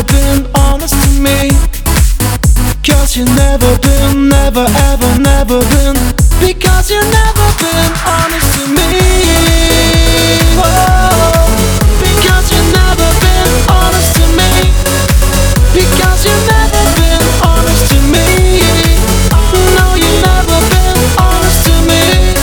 been honest to me. Cause you never been, never ever, never been. Because you never been honest to me. Oh, because you never been honest to me. Because you never been honest to me. No, you never been honest to me.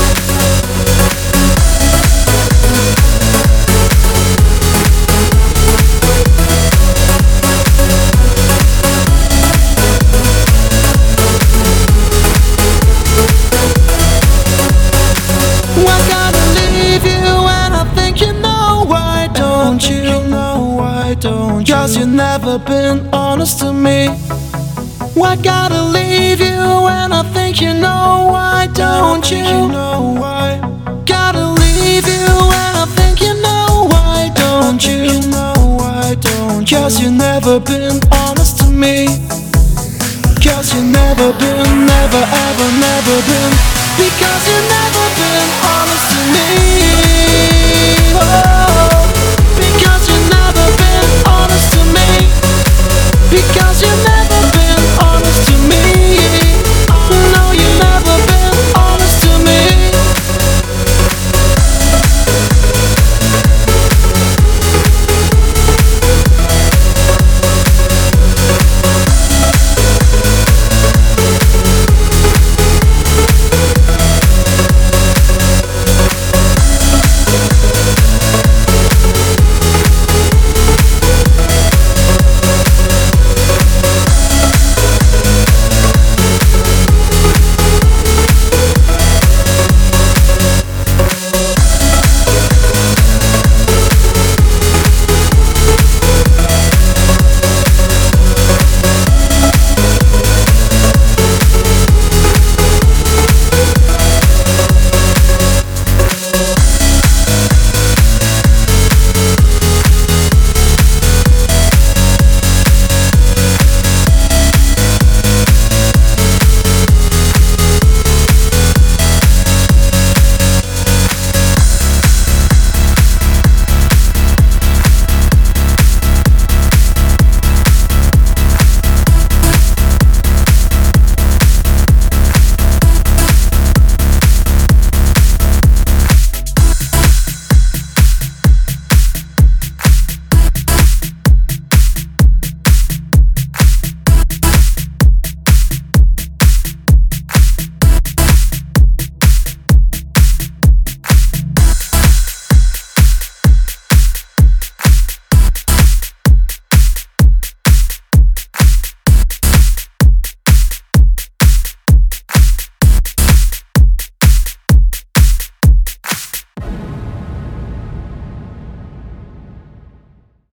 I gotta leave you and I think you know why, don't you? Cause you never been honest to me. I gotta leave you and I think you know why, don't you? Gotta leave you and I think you know why, don't you? Cause you never been honest to me. Cause you never been, never ever, never been. Because you never